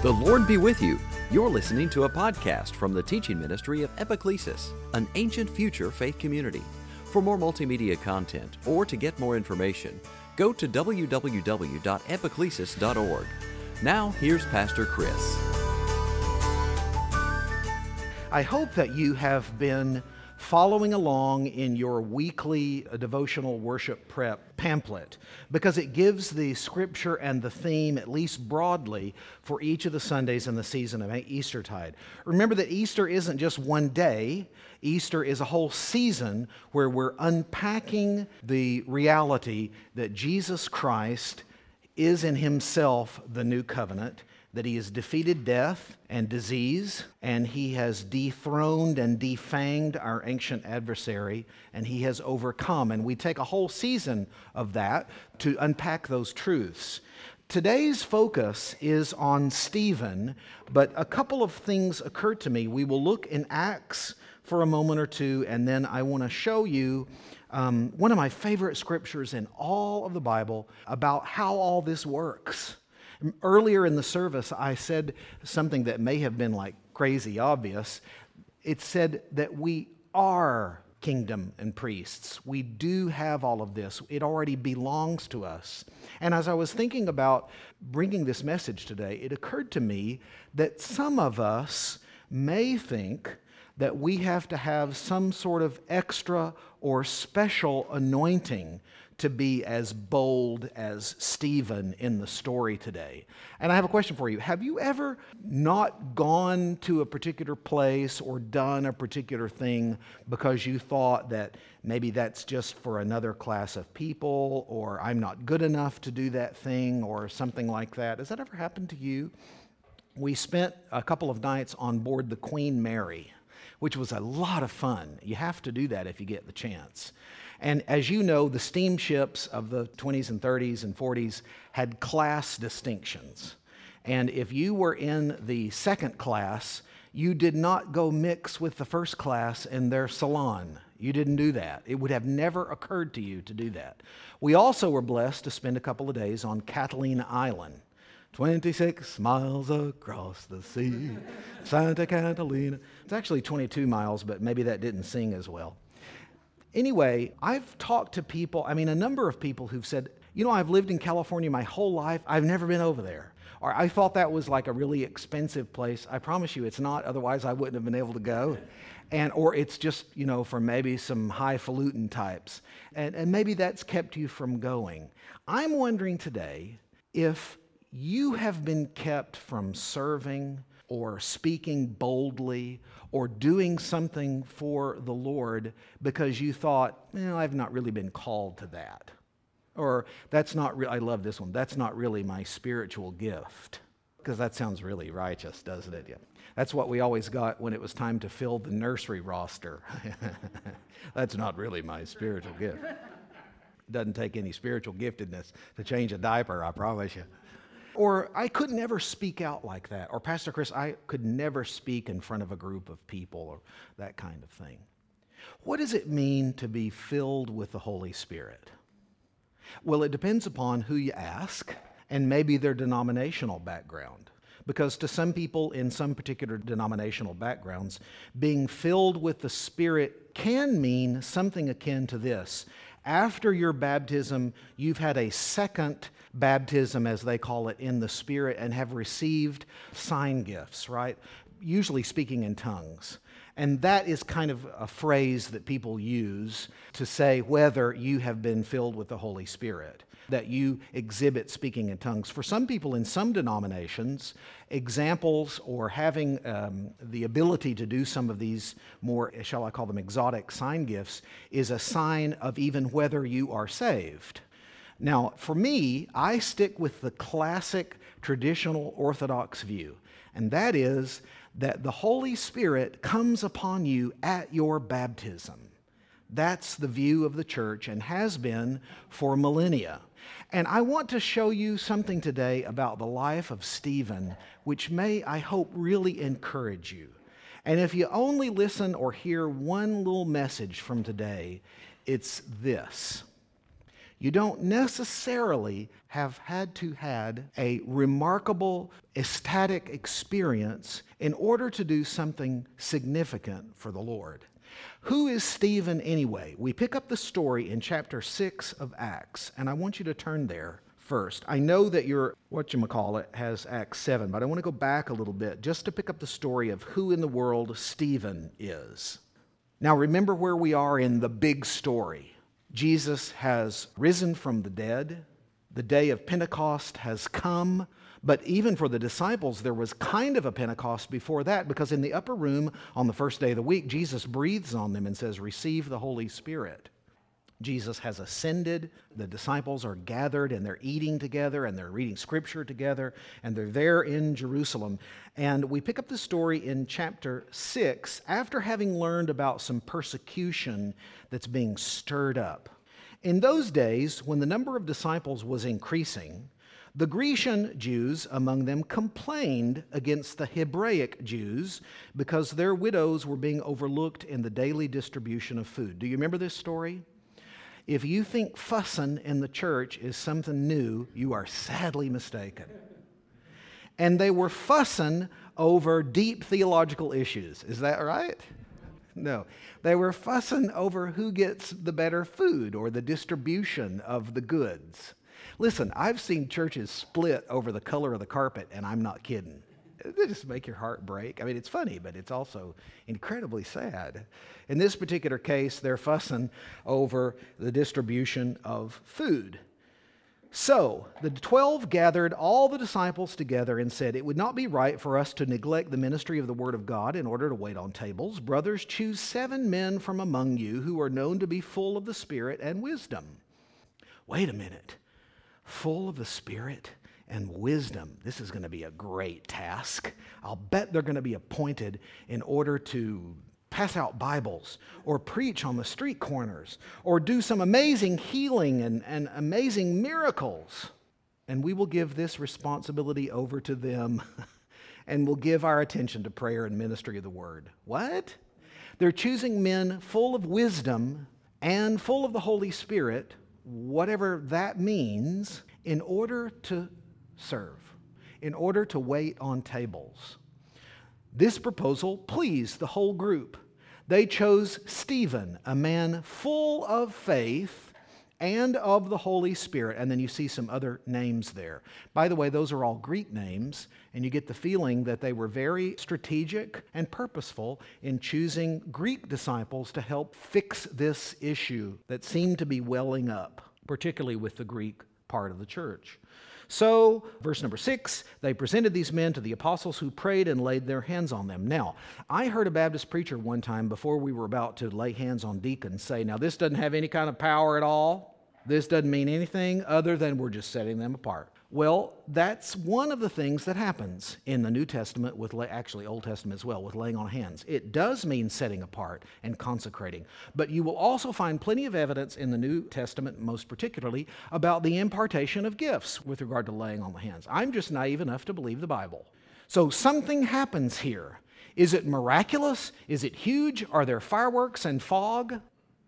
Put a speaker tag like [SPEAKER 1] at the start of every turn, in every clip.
[SPEAKER 1] The Lord be with you. You're listening to a podcast from the teaching ministry of Epiclesis, an ancient future faith community. For more multimedia content or to get more information, go to www.epiclesis.org. Now, here's Pastor Chris.
[SPEAKER 2] I hope that you have been following along in your weekly devotional worship prep pamphlet, because it gives the scripture and the theme, at least broadly, for each of the Sundays in the season of Eastertide. Remember that Easter isn't just one day. Easter is a whole season where we're unpacking the reality that Jesus Christ is in himself the new covenant, that he has defeated death and disease, and he has dethroned and defanged our ancient adversary, and he has overcome. And we take a whole season of that to unpack those truths. Today's focus is on Stephen, but a couple of things occurred to me. We will look in Acts for a moment or two, and then I want to show you one of my favorite scriptures in all of the Bible about how all this works. Earlier in the service, I said something that may have been like crazy obvious. It said that we are kingdom and priests. We do have all of this. It already belongs to us. And as I was thinking about bringing this message today, it occurred to me that some of us may think that we have to have some sort of extra or special anointing to be as bold as Stephen in the story today. And I have a question for you. Have you ever not gone to a particular place or done a particular thing because you thought that maybe that's just for another class of people, or I'm not good enough to do that thing, or something like that? Has that ever happened to you? We spent a couple of nights on board the Queen Mary, which was a lot of fun. You have to do that if you get the chance. And as you know, the steamships of the 20s and 30s and 40s had class distinctions. And if you were in the second class, you did not go mix with the first class in their salon. You didn't do that. It would have never occurred to you to do that. We also were blessed to spend a couple of days on Catalina Island. 26 miles across the sea, Santa Catalina. It's actually 22 miles, but maybe that didn't sing as well. Anyway, I've talked to people, a number of people who've said, I've lived in California my whole life. I've never been over there. Or I thought that was like a really expensive place. I promise you it's not. Otherwise, I wouldn't have been able to go. Or it's just, for maybe some highfalutin types. And maybe that's kept you from going. I'm wondering today if you have been kept from serving or speaking boldly or doing something for the Lord because you thought, I've not really been called to that. Or that's not I love this one, that's not really my spiritual gift. Because that sounds really righteous, doesn't it? Yeah. That's what we always got when it was time to fill the nursery roster. That's not really my spiritual gift. It doesn't take any spiritual giftedness to change a diaper, I promise you. Or I could never speak out like that. Or Pastor Chris, I could never speak in front of a group of people, or that kind of thing. What does it mean to be filled with the Holy Spirit? Well, it depends upon who you ask and maybe their denominational background. Because to some people in some particular denominational backgrounds, being filled with the Spirit can mean something akin to this. After your baptism, you've had a second baptism, as they call it, in the Spirit, and have received sign gifts, right? Usually speaking in tongues. And that is kind of a phrase that people use to say whether you have been filled with the Holy Spirit, that you exhibit speaking in tongues. For some people in some denominations, examples or having the ability to do some of these more, shall I call them exotic sign gifts, is a sign of even whether you are saved. Now, for me, I stick with the classic traditional Orthodox view, and that is that the Holy Spirit comes upon you at your baptism. That's the view of the church and has been for millennia. And I want to show you something today about the life of Stephen, which may, I hope, really encourage you. And if you only listen or hear one little message from today, it's this. You don't necessarily have had to had a remarkable ecstatic experience in order to do something significant for the Lord. Who is Stephen anyway? We pick up the story in chapter 6 of Acts, and I want you to turn there first. I know that your whatchamacallit has Acts 7, but I want to go back a little bit just to pick up the story of who in the world Stephen is. Now remember where we are in the big story. Jesus has risen from the dead. The day of Pentecost has come. But even for the disciples, there was kind of a Pentecost before that, because in the upper room on the first day of the week, Jesus breathes on them and says, "Receive the Holy Spirit." Jesus has ascended. The disciples are gathered and they're eating together and they're reading scripture together and they're there in Jerusalem. And we pick up the story in chapter 6 after having learned about some persecution that's being stirred up. In those days, when the number of disciples was increasing, the Grecian Jews among them complained against the Hebraic Jews because their widows were being overlooked in the daily distribution of food. Do you remember this story? If you think fussing in the church is something new, you are sadly mistaken. And they were fussing over deep theological issues. Is that right? No. They were fussing over who gets the better food or the distribution of the goods. Listen, I've seen churches split over the color of the carpet, and I'm not kidding. They just make your heart break. I mean, it's funny, but it's also incredibly sad. In this particular case, they're fussing over the distribution of food. So the 12 gathered all the disciples together and said, "It would not be right for us to neglect the ministry of the Word of God in order to wait on tables. Brothers, choose 7 men from among you who are known to be full of the Spirit and wisdom." Wait a minute. Full of the Spirit and wisdom. This is going to be a great task. I'll bet they're going to be appointed in order to pass out Bibles or preach on the street corners or do some amazing healing and amazing miracles. And we will give this responsibility over to them and we'll give our attention to prayer and ministry of the Word. What? They're choosing men full of wisdom and full of the Holy Spirit, whatever that means, in order to serve, in order to wait on tables. This proposal pleased the whole group. They chose Stephen, a man full of faith and of the Holy Spirit. And then you see some other names there. By the way, those are all Greek names, and you get the feeling that they were very strategic and purposeful in choosing Greek disciples to help fix this issue that seemed to be welling up, particularly with the Greek part of the church. So, verse number 6, they presented these men to the apostles who prayed and laid their hands on them. Now, I heard a Baptist preacher one time before we were about to lay hands on deacons say, now this doesn't have any kind of power at all. This doesn't mean anything other than we're just setting them apart. Well, that's one of the things that happens in the New Testament, actually Old Testament as well, with laying on hands. It does mean setting apart and consecrating. But you will also find plenty of evidence in the New Testament, most particularly, about the impartation of gifts with regard to laying on the hands. I'm just naive enough to believe the Bible. So something happens here. Is it miraculous? Is it huge? Are there fireworks and fog?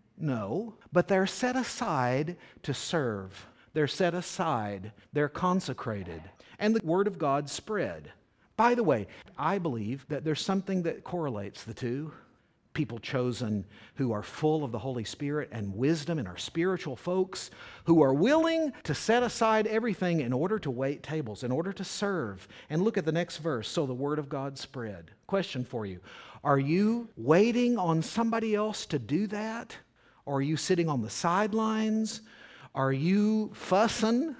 [SPEAKER 2] No, but they're set aside to serve. They're set aside. They're consecrated. And the Word of God spread. By the way, I believe that there's something that correlates the two. People chosen who are full of the Holy Spirit and wisdom and are spiritual folks who are willing to set aside everything in order to wait tables, in order to serve. And look at the next verse. So the Word of God spread. Question for you. Are you waiting on somebody else to do that? Or are you sitting on the sidelines? Are you fussing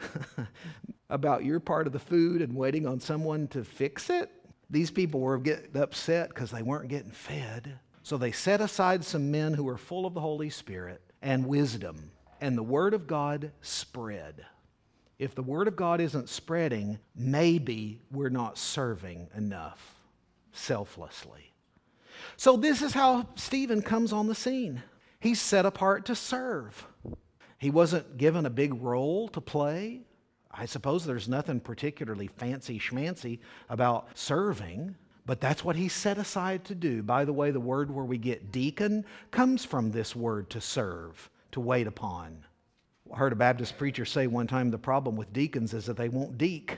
[SPEAKER 2] about your part of the food and waiting on someone to fix it? These people were getting upset because they weren't getting fed. So they set aside some men who were full of the Holy Spirit and wisdom, and the Word of God spread. If the Word of God isn't spreading, maybe we're not serving enough selflessly. So this is how Stephen comes on the scene. He's set apart to serve. He wasn't given a big role to play. I suppose there's nothing particularly fancy schmancy about serving, but that's what he's set aside to do. By the way, the word where we get deacon comes from this word to serve, to wait upon. I heard a Baptist preacher say one time the problem with deacons is that they won't deek.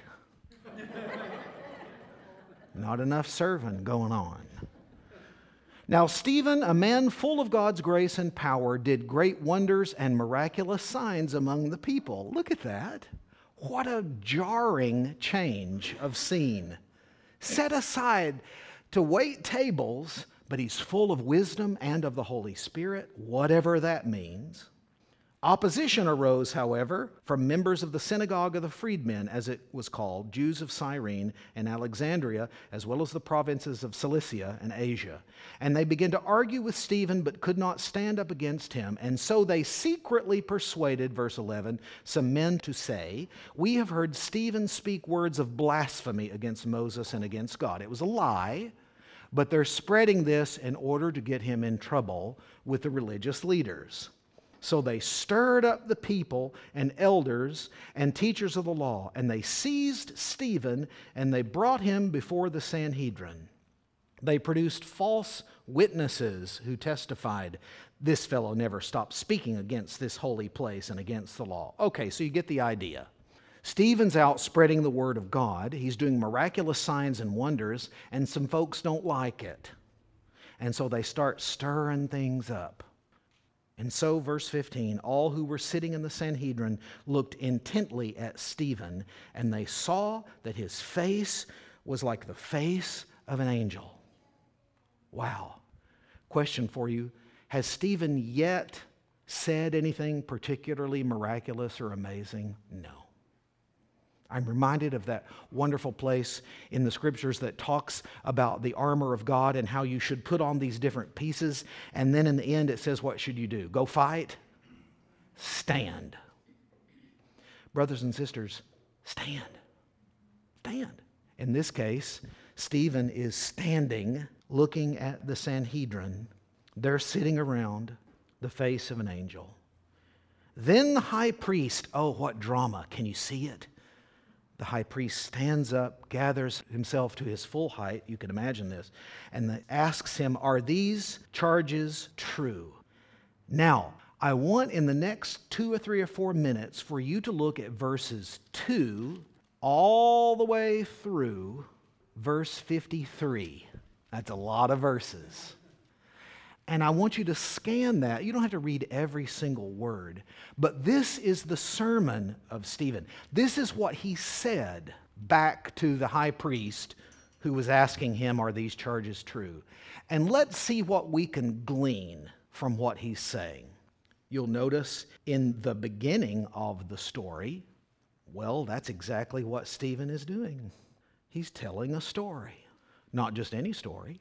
[SPEAKER 2] Not enough serving going on. Now, Stephen, a man full of God's grace and power, did great wonders and miraculous signs among the people. Look at that. What a jarring change of scene. Set aside to wait tables, but he's full of wisdom and of the Holy Spirit, whatever that means. Opposition arose, however, from members of the synagogue of the freedmen, as it was called, Jews of Cyrene and Alexandria, as well as the provinces of Cilicia and Asia. And they began to argue with Stephen, but could not stand up against him. And so they secretly persuaded, verse 11, some men to say, "We have heard Stephen speak words of blasphemy against Moses and against God." It was a lie, but they're spreading this in order to get him in trouble with the religious leaders. So they stirred up the people and elders and teachers of the law, and they seized Stephen and they brought him before the Sanhedrin. They produced false witnesses who testified, "This fellow never stopped speaking against this holy place and against the law." Okay, so you get the idea. Stephen's out spreading the word of God. He's doing miraculous signs and wonders, and some folks don't like it. And so they start stirring things up. And so, verse 15, all who were sitting in the Sanhedrin looked intently at Stephen, and they saw that his face was like the face of an angel. Wow. Question for you. Has Stephen yet said anything particularly miraculous or amazing? No. I'm reminded of that wonderful place in the scriptures that talks about the armor of God and how you should put on these different pieces. And then in the end it says, what should you do? Go fight? Stand. Brothers and sisters, stand. Stand. In this case, Stephen is standing, looking at the Sanhedrin. They're sitting around the face of an angel. Then the high priest, oh, what drama. Can you see it? The high priest stands up, gathers himself to his full height, you can imagine this, and asks him, "Are these charges true?" Now, I want in the next 2 or 3 or 4 minutes for you to look at verses 2 all the way through verse 53. That's a lot of verses. And I want you to scan that. You don't have to read every single word. But this is the sermon of Stephen. This is what he said back to the high priest who was asking him, "Are these charges true?" And let's see what we can glean from what he's saying. You'll notice in the beginning of the story, well, that's exactly what Stephen is doing. He's telling a story. Not just any story,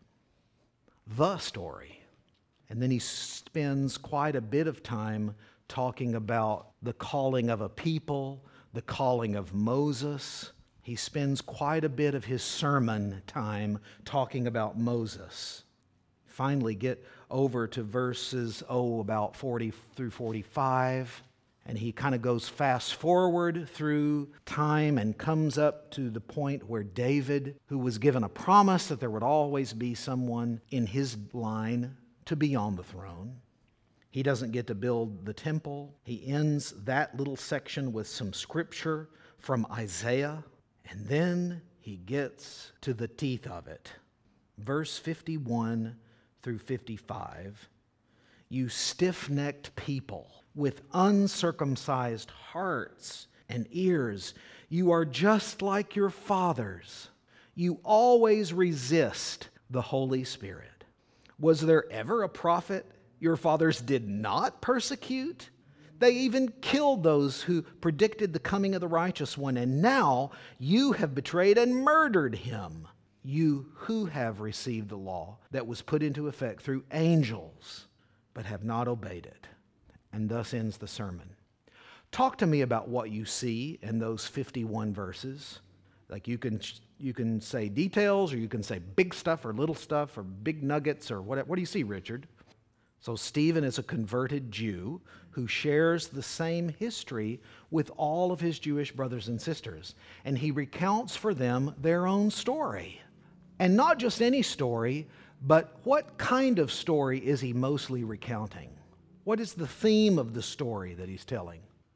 [SPEAKER 2] the story. And then he spends quite a bit of time talking about the calling of a people, the calling of Moses. He spends quite a bit of his sermon time talking about Moses. Finally get over to verses, about 40 through 45, and he kind of goes fast forward through time and comes up to the point where David, who was given a promise that there would always be someone in his line to be on the throne. He doesn't get to build the temple. He ends that little section with some scripture from Isaiah, and then he gets to the teeth of it. Verse 51 through 55, "You stiff-necked people with uncircumcised hearts and ears, you are just like your fathers. You always resist the Holy Spirit. Was there ever a prophet your fathers did not persecute? They even killed those who predicted the coming of the righteous one, and now you have betrayed and murdered him. You who have received the law that was put into effect through angels, but have not obeyed it." And thus ends the sermon. Talk to me about what you see in those 51 verses. Like you can say details, or you can say big stuff or little stuff or big nuggets or whatever. What do you see, Richard? So Stephen is a converted Jew who shares the same history with all of his Jewish brothers and sisters. And he recounts for them their own story. And not just any story, but what kind of story is he mostly recounting? What is the theme of the story that he's telling?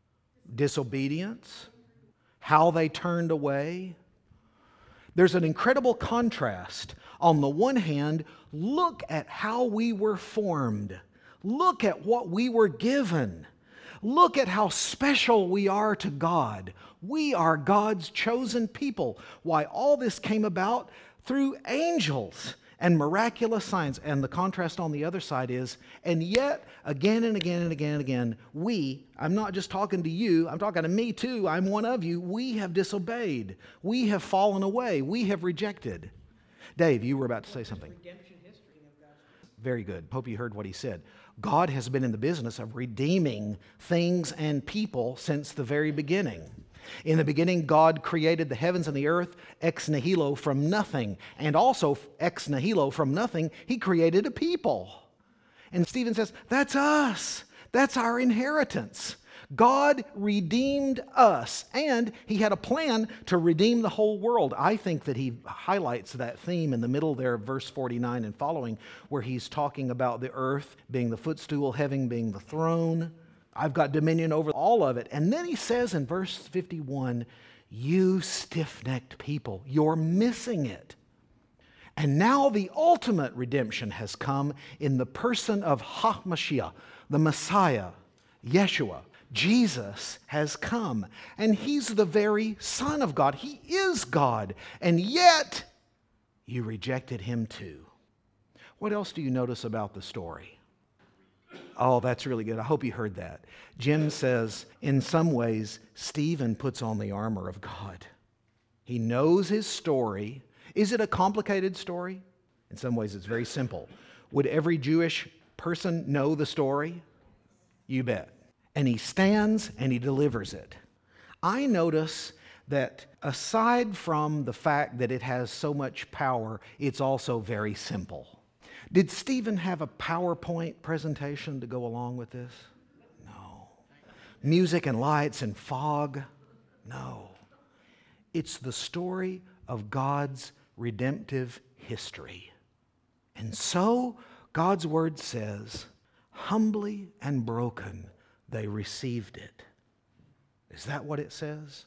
[SPEAKER 2] disobedience, how they turned away. There's an incredible contrast. On the one hand, look at how we were formed. Look at what we were given. Look at how special we are to God. We are God's chosen people. Why, all this came about through angels and miraculous signs. And the contrast on the other side is, and yet, again and again and again and again, I'm not just talking to you, I'm talking to me too, I'm one of you, we have disobeyed. We have fallen away. We have rejected. Dave, you were about to say something. Very good. Hope you heard what he said. God has been in the business of redeeming things and people since the very beginning. In the beginning, God created the heavens and the earth ex nihilo from nothing. And also ex nihilo from nothing, He created a people. And Stephen says, that's us. That's our inheritance. God redeemed us, and He had a plan to redeem the whole world. I think that he highlights that theme in the middle there of verse 49 and following, where he's talking about the earth being the footstool, heaven being the throne. I've got dominion over all of it. And then he says in verse 51, you stiff-necked people, you're missing it. And now the ultimate redemption has come in the person of HaMashiach, the Messiah, Yeshua. Jesus has come, and He's the very Son of God. He is God, and yet you rejected Him too. What else do you notice about the story? Oh, that's really good. I hope you heard that. Jim says, in some ways, Stephen puts on the armor of God. He knows his story. Is it a complicated story? In some ways, it's very simple. Would every Jewish person know the story? You bet. And he stands and he delivers it. I notice that aside from the fact that it has so much power, it's also very simple. Did Stephen have a PowerPoint presentation to go along with this? No. Music and lights and fog? No. It's the story of God's redemptive history. And so God's word says, humbly and broken, they received it. Is that what it says?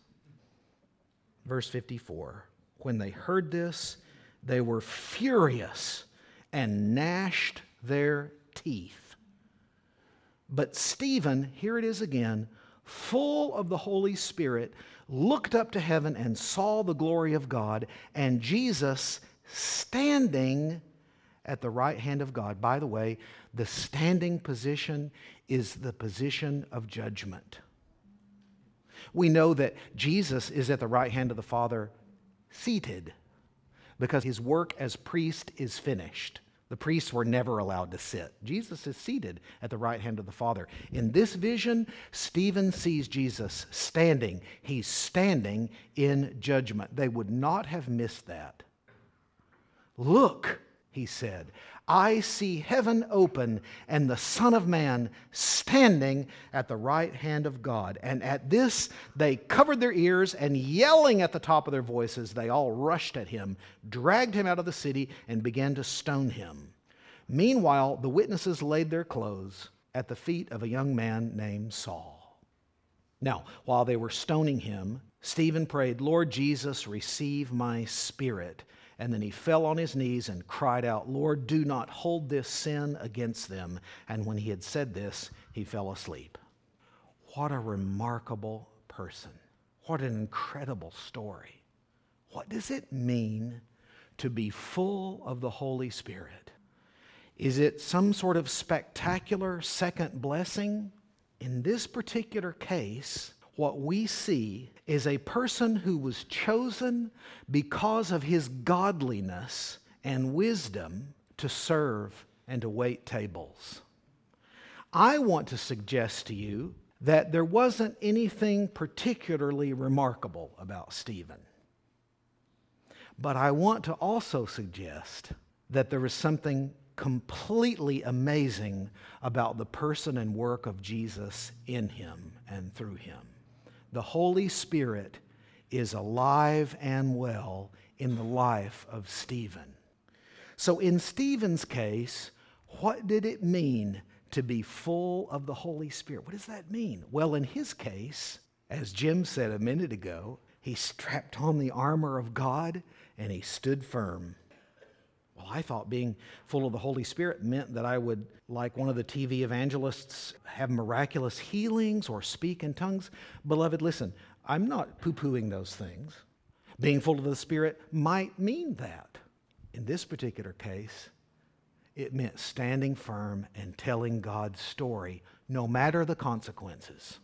[SPEAKER 2] Verse 54, when they heard this, they were furious and gnashed their teeth. But Stephen, here it is again, full of the Holy Spirit, looked up to heaven and saw the glory of God, and Jesus standing at the right hand of God. By the way, the standing position is the position of judgment. We know that Jesus is at the right hand of the Father seated because His work as priest is finished. The priests were never allowed to sit. Jesus is seated at the right hand of the Father. In this vision, Stephen sees Jesus standing. He's standing in judgment. They would not have missed that. Look, he said, I see heaven open and the Son of Man standing at the right hand of God. And at this, they covered their ears, and yelling at the top of their voices, they all rushed at him, dragged him out of the city, and began to stone him. Meanwhile, the witnesses laid their clothes at the feet of a young man named Saul. Now, while they were stoning him, Stephen prayed, Lord Jesus, receive my spirit. And then he fell on his knees and cried out, Lord, do not hold this sin against them. And when he had said this, he fell asleep. What a remarkable person. What an incredible story. What does it mean to be full of the Holy Spirit? Is it some sort of spectacular second blessing? In this particular case, what we see is a person who was chosen because of his godliness and wisdom to serve and to wait tables. I want to suggest to you that there wasn't anything particularly remarkable about Stephen. But I want to also suggest that there is something completely amazing about the person and work of Jesus in him and through him. The Holy Spirit is alive and well in the life of Stephen. So in Stephen's case, what did it mean to be full of the Holy Spirit? What does that mean? Well, in his case, As Jim said a minute ago, he strapped on the armor of God and he stood firm. Well, I thought being full of the Holy Spirit meant that I would, like one of the TV evangelists, have miraculous healings or speak in tongues. Beloved, listen, I'm not poo-pooing those things. Being full of the Spirit might mean that. In this particular case, it meant standing firm and telling God's story, no matter the consequences.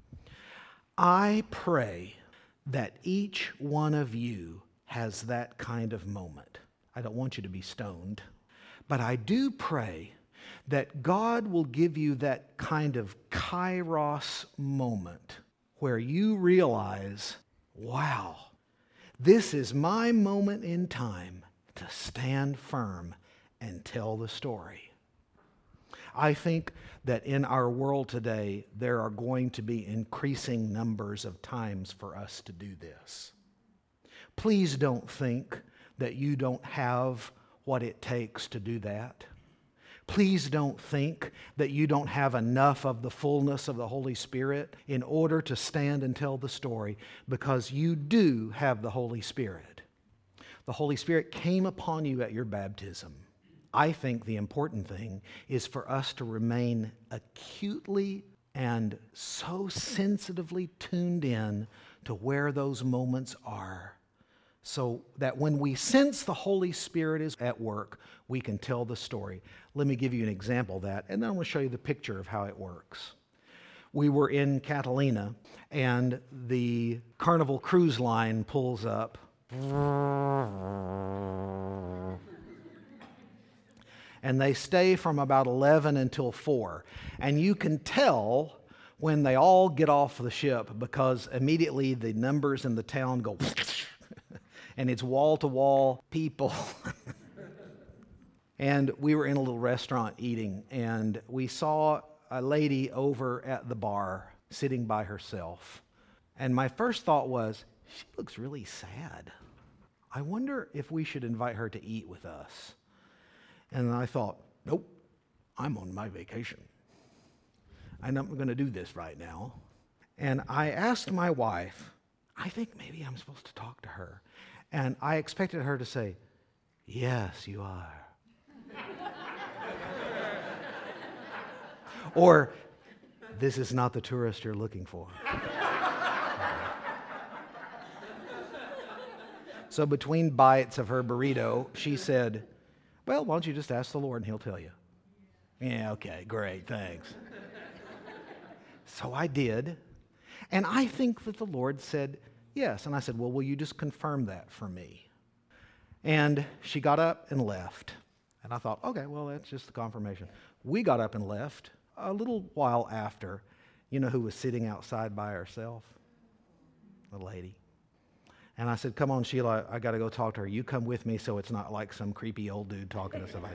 [SPEAKER 2] I pray that each one of you has that kind of moment. I don't want you to be stoned, but I do pray that God will give you that kind of kairos moment where you realize, wow, this is my moment in time to stand firm and tell the story. I think that in our world today, there are going to be increasing numbers of times for us to do this. Please don't think that you don't have what it takes to do that. Please don't think that you don't have enough of the fullness of the Holy Spirit in order to stand and tell the story, because you do have the Holy Spirit. The Holy Spirit came upon you at your baptism. I think the important thing is for us to remain acutely and so sensitively tuned in to where those moments are, so that when we sense the Holy Spirit is at work, we can tell the story. Let me give you an example of that, and then I'm going to show you the picture of how it works. We were in Catalina, and the Carnival Cruise Line pulls up. And they stay from about 11 until 4. And you can tell when they all get off the ship, because immediately the numbers in the town go and it's wall-to-wall people. And we were in a little restaurant eating, and we saw a lady over at the bar sitting by herself. And my first thought was, she looks really sad. I wonder if we should invite her to eat with us. And I thought, nope, I'm on my vacation. I'm not going to do this right now. And I asked my wife, I think maybe I'm supposed to talk to her. And I expected her to say, yes, you are. Or, this is not the tourist you're looking for. So between bites of her burrito, she said, well, why don't you just ask the Lord and He'll tell you. Yeah, okay, great, thanks. So I did. And I think that the Lord said, yes. And I said, well, will you just confirm that for me? And she got up and left. And I thought, okay, well, that's just the confirmation. We got up and left. A little while after, you know who was sitting outside by herself? The lady. And I said, come on, Sheila, I got to go talk to her. You come with me so it's not like some creepy old dude talking to somebody.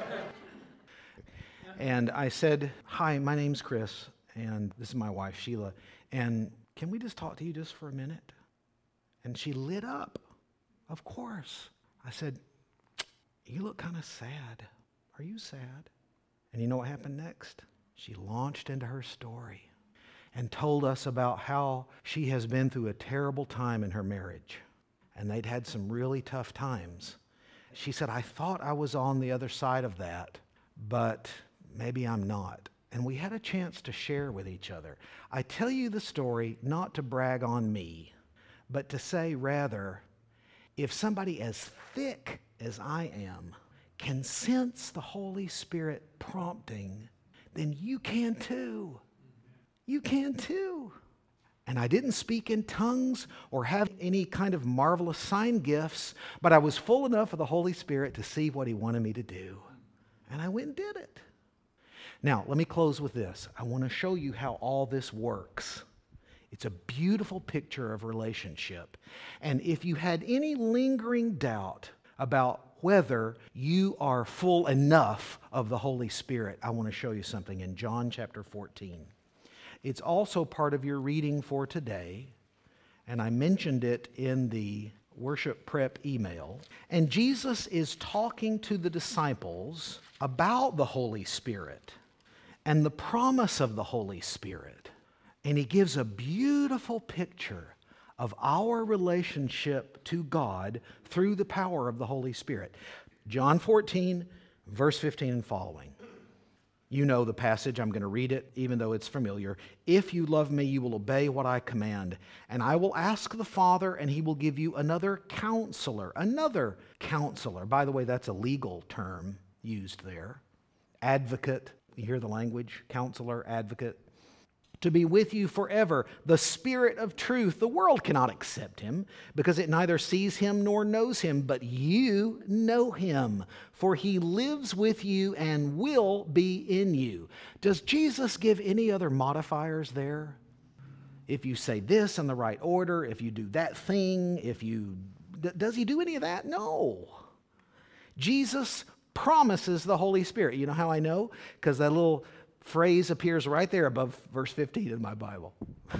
[SPEAKER 2] And I said, hi, my name's Chris, and this is my wife, Sheila. And can we just talk to you just for a minute? And she lit up. Of course. I said, you look kind of sad. Are you sad? And you know what happened next? She launched into her story and told us about how she has been through a terrible time in her marriage. And they'd had some really tough times. She said, I thought I was on the other side of that, but maybe I'm not. And we had a chance to share with each other. I tell you the story not to brag on me, but to say rather, if somebody as thick as I am can sense the Holy Spirit prompting, then you can too. You can too. And I didn't speak in tongues or have any kind of marvelous sign gifts, but I was full enough of the Holy Spirit to see what He wanted me to do. And I went and did it. Now, let me close with this. I want to show you how all this works. It's a beautiful picture of relationship. And if you had any lingering doubt about whether you are full enough of the Holy Spirit, I want to show you something in John chapter 14. It's also part of your reading for today, and I mentioned it in the worship prep email. And Jesus is talking to the disciples about the Holy Spirit and the promise of the Holy Spirit. And he gives a beautiful picture of our relationship to God through the power of the Holy Spirit. John 14, verse 15 and following. You know the passage. I'm going to read it, even though it's familiar. If you love me, you will obey what I command. And I will ask the Father, and he will give you another counselor. Another counselor. By the way, that's a legal term used there. Advocate. You hear the language? Counselor, advocate. To be with you forever, the Spirit of truth. The world cannot accept him because it neither sees him nor knows him, but you know him, for he lives with you and will be in you. Does Jesus give any other modifiers there? If you say this in the right order, if you do that thing, does he do any of that? No. Jesus promises the Holy Spirit. You know how I know? Because that little phrase appears right there above verse 15 in my Bible.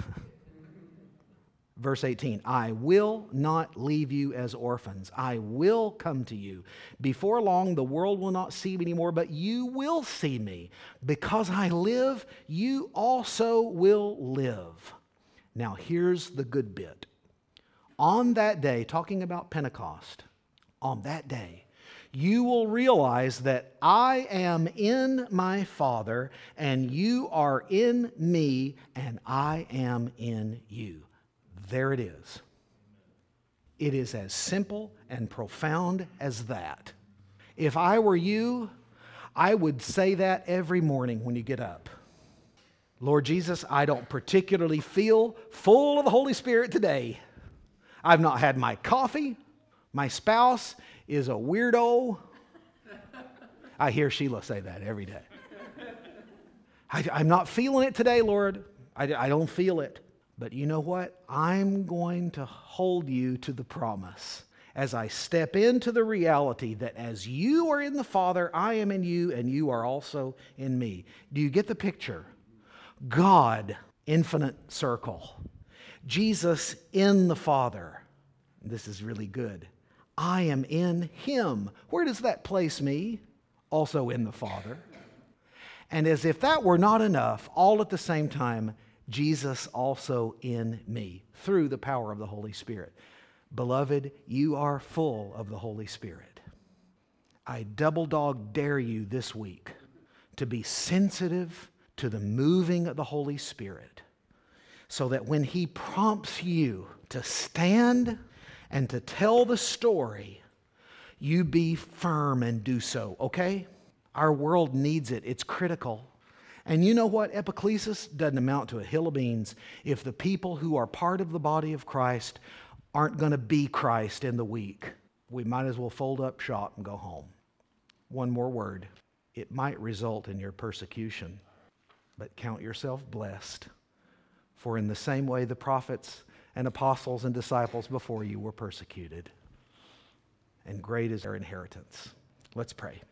[SPEAKER 2] Verse 18, I will not leave you as orphans. I will come to you. Before long, the world will not see me anymore, but you will see me. Because I live, you also will live. Now, here's the good bit. On that day, talking about Pentecost, on that day, you will realize that I am in my Father, and you are in me, and I am in you. There it is. It is as simple and profound as that. If I were you, I would say that every morning when you get up. Lord Jesus, I don't particularly feel full of the Holy Spirit today. I've not had my coffee. My spouse is a weirdo. I hear Sheila say that every day. I'm not feeling it today, Lord. I don't feel it. But you know what? I'm going to hold you to the promise as I step into the reality that as you are in the Father, I am in you, and you are also in me. Do you get the picture? God, infinite circle. Jesus in the Father. This is really good. I am in him. Where does that place me? Also in the Father. And as if that were not enough, all at the same time, Jesus also in me through the power of the Holy Spirit. Beloved, you are full of the Holy Spirit. I double dog dare you this week to be sensitive to the moving of the Holy Spirit so that when he prompts you to stand and to tell the story, you be firm and do so, okay? Our world needs it. It's critical. And you know what? Epiclesis doesn't amount to a hill of beans if the people who are part of the body of Christ aren't going to be Christ in the week. We might as well fold up shop and go home. One more word. It might result in your persecution, but count yourself blessed. For in the same way the prophets and apostles and disciples before you were persecuted, and great is their inheritance. Let's pray.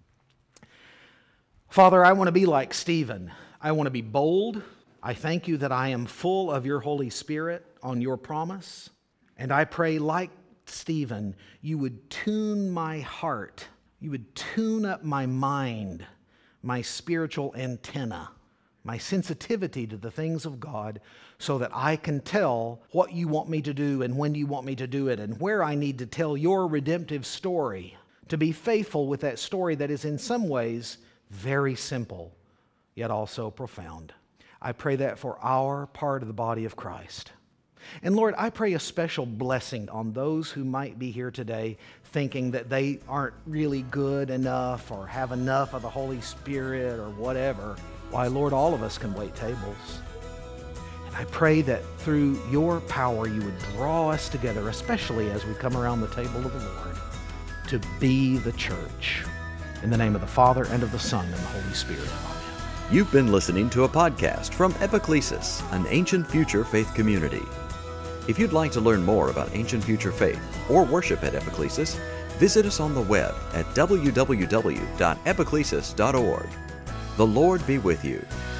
[SPEAKER 2] Father, I want to be like Stephen. I want to be bold. I thank you that I am full of your Holy Spirit on your promise. And I pray, like Stephen, you would tune my heart. You would tune up my mind, my spiritual antenna, my sensitivity to the things of God, so that I can tell what you want me to do and when you want me to do it and where I need to tell your redemptive story, to be faithful with that story that is in some ways very simple, yet also profound. I pray that for our part of the body of Christ. And Lord, I pray a special blessing on those who might be here today thinking that they aren't really good enough or have enough of the Holy Spirit or whatever. Why, Lord, all of us can wait tables. And I pray that through your power you would draw us together, especially as we come around the table of the Lord, to be the church. In the name of the Father, and of the Son, and the Holy Spirit. Amen.
[SPEAKER 1] You've been listening to a podcast from Epiclesis, an ancient future faith community. If you'd like to learn more about ancient future faith or worship at Epiclesis, visit us on the web at www.epiclesis.org. The Lord be with you.